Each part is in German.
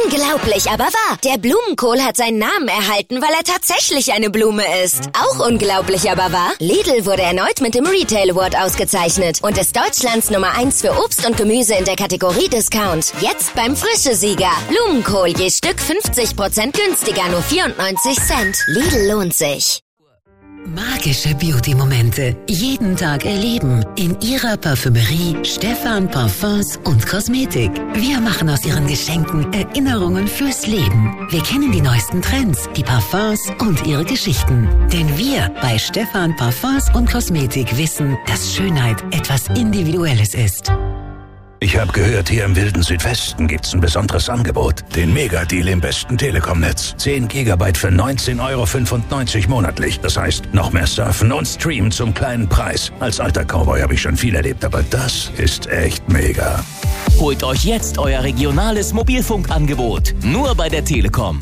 Unglaublich, aber wahr. Der Blumenkohl hat seinen Namen erhalten, weil er tatsächlich eine Blume ist. Auch unglaublich, aber wahr. Lidl wurde erneut mit dem Retail Award ausgezeichnet und ist Deutschlands Nummer 1 für Obst und Gemüse in der Kategorie Discount. Jetzt beim Frische-Sieger. Blumenkohl je Stück 50% günstiger, nur 94 Cent. Lidl lohnt sich. Magische Beauty-Momente. Jeden Tag erleben. In Ihrer Parfümerie Stephan Parfums und Kosmetik. Wir machen aus Ihren Geschenken Erinnerungen fürs Leben. Wir kennen die neuesten Trends, die Parfums und ihre Geschichten. Denn wir bei Stephan Parfums und Kosmetik wissen, dass Schönheit etwas Individuelles ist. Ich habe gehört, hier im wilden Südwesten gibt's ein besonderes Angebot. Den Megadeal im besten Telekom-Netz. 10 Gigabyte für 19,95 € monatlich. Das heißt, noch mehr surfen und streamen zum kleinen Preis. Als alter Cowboy habe ich schon viel erlebt, aber das ist echt mega. Holt euch jetzt euer regionales Mobilfunkangebot. Nur bei der Telekom.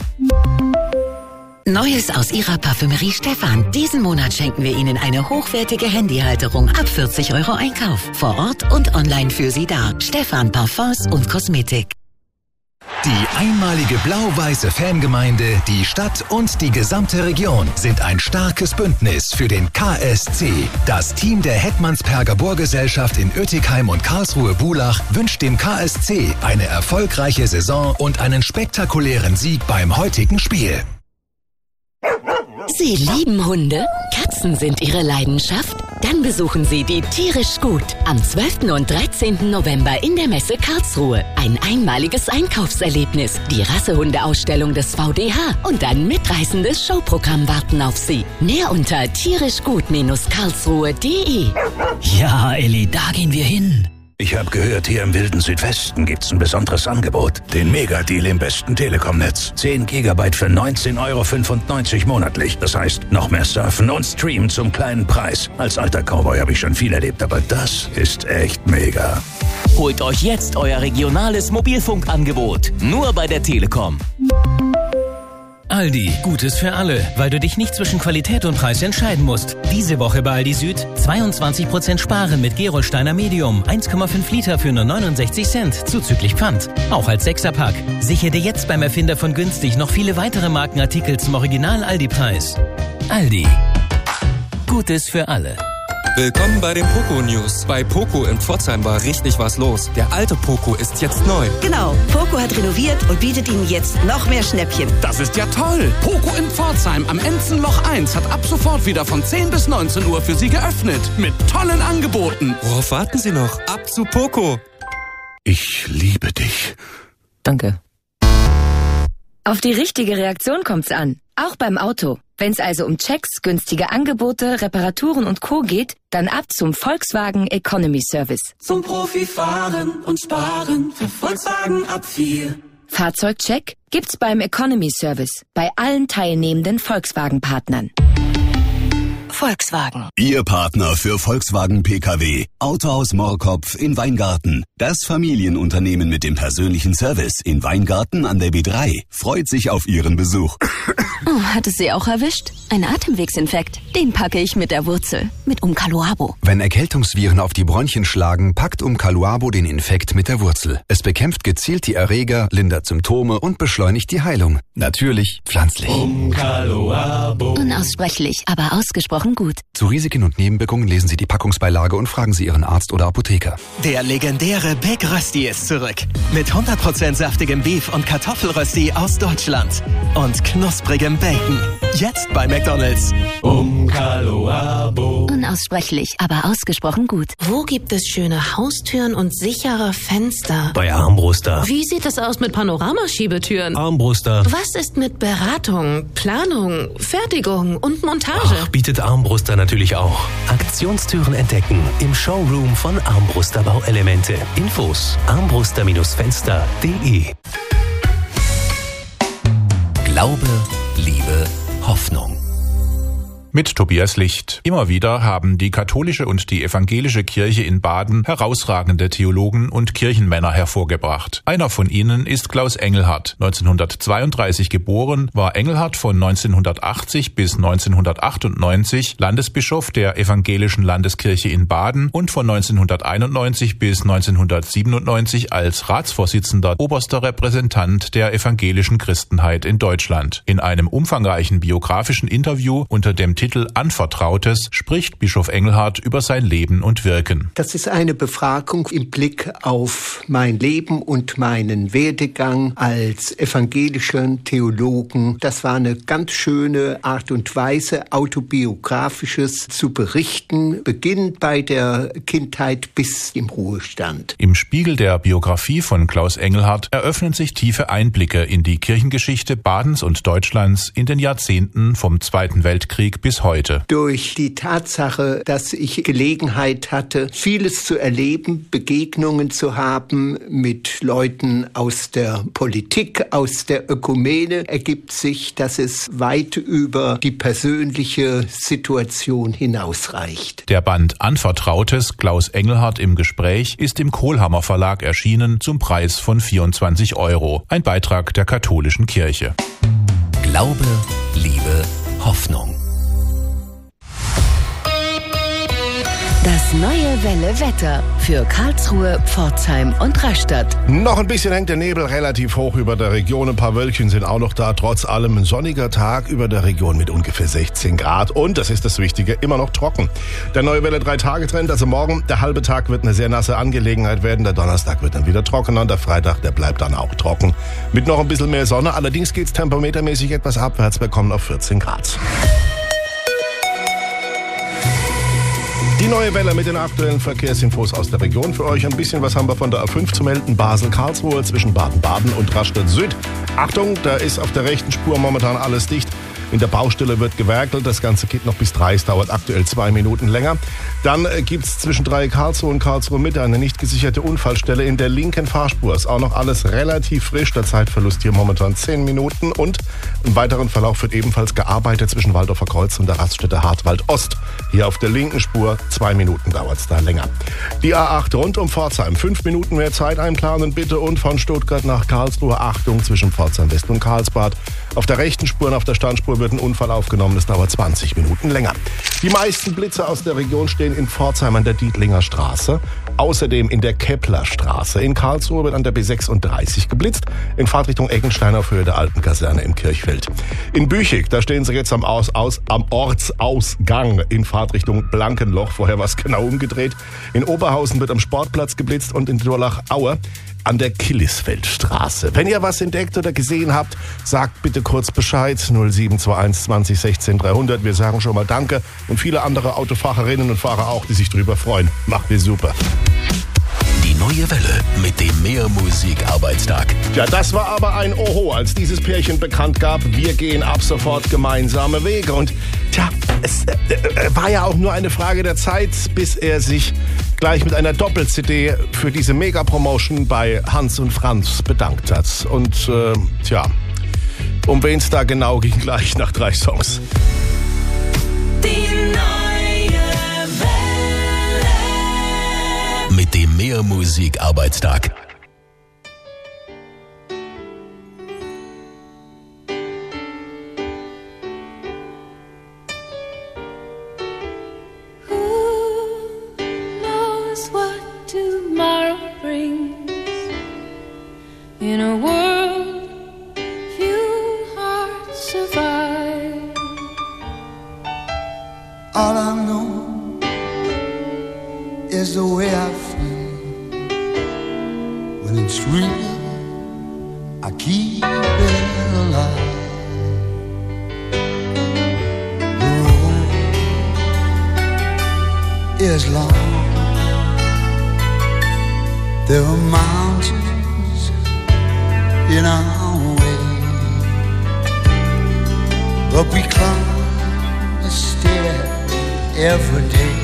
Neues aus Ihrer Parfümerie Stephan. Diesen Monat schenken wir Ihnen eine hochwertige Handyhalterung ab 40 € Einkauf. Vor Ort und online für Sie da. Stephan Parfums und Kosmetik. Die einmalige blau-weiße Fangemeinde, die Stadt und die gesamte Region sind ein starkes Bündnis für den KSC. Das Team der Hetmansperger Bohrgesellschaft in Oetikheim und Karlsruhe-Bulach wünscht dem KSC eine erfolgreiche Saison und einen spektakulären Sieg beim heutigen Spiel. Sie lieben Hunde? Katzen sind Ihre Leidenschaft? Dann besuchen Sie die Tierisch Gut am 12. und 13. November in der Messe Karlsruhe. Ein einmaliges Einkaufserlebnis, die Rassehundeausstellung des VDH und ein mitreißendes Showprogramm warten auf Sie. Mehr unter tierischgut-karlsruhe.de. Ja, Elli, da gehen wir hin. Ich habe gehört, hier im wilden Südwesten gibt's ein besonderes Angebot. Den Megadeal im besten Telekom-Netz. 10 Gigabyte für 19,95 € monatlich. Das heißt, noch mehr surfen und streamen zum kleinen Preis. Als alter Cowboy habe ich schon viel erlebt, aber das ist echt mega. Holt euch jetzt euer regionales Mobilfunkangebot. Nur bei der Telekom. Aldi, Gutes für alle, weil du dich nicht zwischen Qualität und Preis entscheiden musst. Diese Woche bei Aldi Süd 22% sparen mit Gerolsteiner Medium. 1,5 Liter für nur 69 Cent, zuzüglich Pfand. Auch als 6er-Pack. Sichere dir jetzt beim Erfinder von günstig noch viele weitere Markenartikel zum Original-Aldi-Preis. Aldi. Gutes für alle. Willkommen bei den Poco News. Bei Poco in Pforzheim war richtig was los. Der alte Poco ist jetzt neu. Genau, Poco hat renoviert und bietet Ihnen jetzt noch mehr Schnäppchen. Das ist ja toll. Poco in Pforzheim am Enzenloch 1 hat ab sofort wieder von 10 bis 19 Uhr für Sie geöffnet. Mit tollen Angeboten. Worauf warten Sie noch? Ab zu Poco. Ich liebe dich. Danke. Auf die richtige Reaktion kommt's an. Auch beim Auto. Wenn's also um Checks, günstige Angebote, Reparaturen und Co. geht, dann ab zum Volkswagen Economy Service. Zum Profi fahren und sparen für Volkswagen ab 4. Fahrzeugcheck gibt's beim Economy Service bei allen teilnehmenden Volkswagen-Partnern. Volkswagen. Ihr Partner für Volkswagen PKW. Autohaus Moorkopf in Weingarten. Das Familienunternehmen mit dem persönlichen Service in Weingarten an der B3 freut sich auf Ihren Besuch. Oh, hat es Sie auch erwischt? Ein Atemwegsinfekt. Den packe ich mit der Wurzel. Mit Umcaluabo. Wenn Erkältungsviren auf die Bronchien schlagen, packt Umcaluabo den Infekt mit der Wurzel. Es bekämpft gezielt die Erreger, lindert Symptome und beschleunigt die Heilung. Natürlich pflanzlich. Umcaluabo. Unaussprechlich, aber ausgesprochen gut. Zu Risiken und Nebenwirkungen lesen Sie die Packungsbeilage und fragen Sie Ihren Arzt oder Apotheker. Der legendäre Big Rösti ist zurück. Mit 100% saftigem Beef und Kartoffelrösti aus Deutschland. Und knusprigem Bacon. Jetzt bei McDonald's. Umcaluabo. Unaussprechlich, aber ausgesprochen gut. Wo gibt es schöne Haustüren und sichere Fenster? Bei Armbruster. Wie sieht es aus mit Panoramaschiebetüren? Armbruster. Was ist mit Beratung, Planung, Fertigung und Montage? Ach, bietet Armbruster natürlich auch. Aktionstüren entdecken im Showroom von Armbruster Bauelemente. Infos armbruster-fenster.de. Glaube, Liebe, Hoffnung. Mit Tobias Licht. Immer wieder haben die katholische und die evangelische Kirche in Baden herausragende Theologen und Kirchenmänner hervorgebracht. Einer von ihnen ist Klaus Engelhardt. 1932 geboren, war Engelhardt von 1980 bis 1998 Landesbischof der Evangelischen Landeskirche in Baden und von 1991 bis 1997 als Ratsvorsitzender oberster Repräsentant der evangelischen Christenheit in Deutschland. In einem umfangreichen biografischen Interview unter dem Titel Anvertrautes spricht Bischof Engelhardt über sein Leben und Wirken. Das ist eine Befragung im Blick auf mein Leben und meinen Werdegang als evangelischen Theologen. Das war eine ganz schöne Art und Weise, autobiografisches zu berichten, beginnend bei der Kindheit bis im Ruhestand. Im Spiegel der Biografie von Klaus Engelhardt eröffnen sich tiefe Einblicke in die Kirchengeschichte Badens und Deutschlands in den Jahrzehnten vom Zweiten Weltkrieg bis heute. Durch die Tatsache, dass ich Gelegenheit hatte, vieles zu erleben, Begegnungen zu haben mit Leuten aus der Politik, aus der Ökumene, ergibt sich, dass es weit über die persönliche Situation hinausreicht. Der Band Anvertrautes, Klaus Engelhardt im Gespräch, ist im Kohlhammer Verlag erschienen zum Preis von 24 €. Ein Beitrag der katholischen Kirche. Glaube, Liebe, Hoffnung. Das neue Welle Wetter für Karlsruhe, Pforzheim und Rastatt. Noch ein bisschen hängt der Nebel relativ hoch über der Region. Ein paar Wölkchen sind auch noch da. Trotz allem ein sonniger Tag über der Region mit ungefähr 16 Grad. Und, das ist das Wichtige, immer noch trocken. Der neue Welle 3-Tage-Trend, also morgen, der halbe Tag wird eine sehr nasse Angelegenheit werden. Der Donnerstag wird dann wieder trockener und der Freitag, der bleibt dann auch trocken. Mit noch ein bisschen mehr Sonne. Allerdings geht's temperamentermäßig etwas abwärts. Wir kommen auf 14 Grad. Die neue Welle mit den aktuellen Verkehrsinfos aus der Region für euch. Ein bisschen was haben wir von der A5 zu melden. Basel-Karlsruhe zwischen Baden-Baden und Rastatt Süd. Achtung, da ist auf der rechten Spur momentan alles dicht. In der Baustelle wird gewerkelt. Das Ganze geht noch bis 3. Es dauert aktuell 2 Minuten länger. Dann gibt's zwischen Karlsruhe und Karlsruhe Mitte eine nicht gesicherte Unfallstelle in der linken Fahrspur. Ist auch noch alles relativ frisch. Der Zeitverlust hier momentan 10 Minuten. Und im weiteren Verlauf wird ebenfalls gearbeitet zwischen Waldorfer Kreuz und der Raststätte Hartwald Ost. Hier auf der linken Spur 2 Minuten dauert's da länger. Die A8 rund um Pforzheim. 5 Minuten mehr Zeit einplanen bitte. Und von Stuttgart nach Karlsruhe. Achtung zwischen Pforzheim West und Karlsbad. Auf der rechten Spur und auf der Standspur wird ein Unfall aufgenommen. Das dauert 20 Minuten länger. Die meisten Blitze aus der Region stehen in Pforzheim an der Dietlinger Straße. Außerdem in der Keplerstraße. In Karlsruhe wird an der B36 geblitzt. In Fahrtrichtung Eckenstein auf Höhe der alten Kaserne im Kirchfeld. In Büchig, da stehen sie jetzt am Ortsausgang in Fahrtrichtung Blankenloch. Vorher war es genau umgedreht. In Oberhausen wird am Sportplatz geblitzt und in Durlach-Aue an der Killisfeldstraße. Wenn ihr was entdeckt oder gesehen habt, sagt bitte kurz Bescheid. 0721 20 16 300. Wir sagen schon mal Danke. Und viele andere Autofahrerinnen und Fahrer auch, die sich drüber freuen. Macht ihr super. Die neue Welle mit dem Mehrmusik-Arbeitstag. Ja, das war aber ein Oho, als dieses Pärchen bekannt gab, wir gehen ab sofort gemeinsame Wege. Und tja, es war ja auch nur eine Frage der Zeit, bis er sich gleich mit einer Doppel-CD für diese Mega-Promotion bei Hans und Franz bedankt hat. Und tja, um wen es da genau ging, gleich nach 3 Songs. Mit dem Mehrmusik-Arbeitstag. In a world few hearts survive. All I know is the way I feel when it's real. I keep it alive. The road is long. There are mountains in our way, but we climb a stair every day.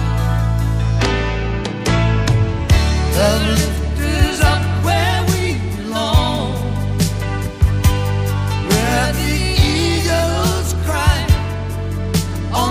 The lift is up where we belong, where the eagles cry on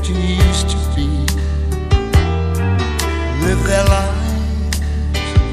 you used to be. Live that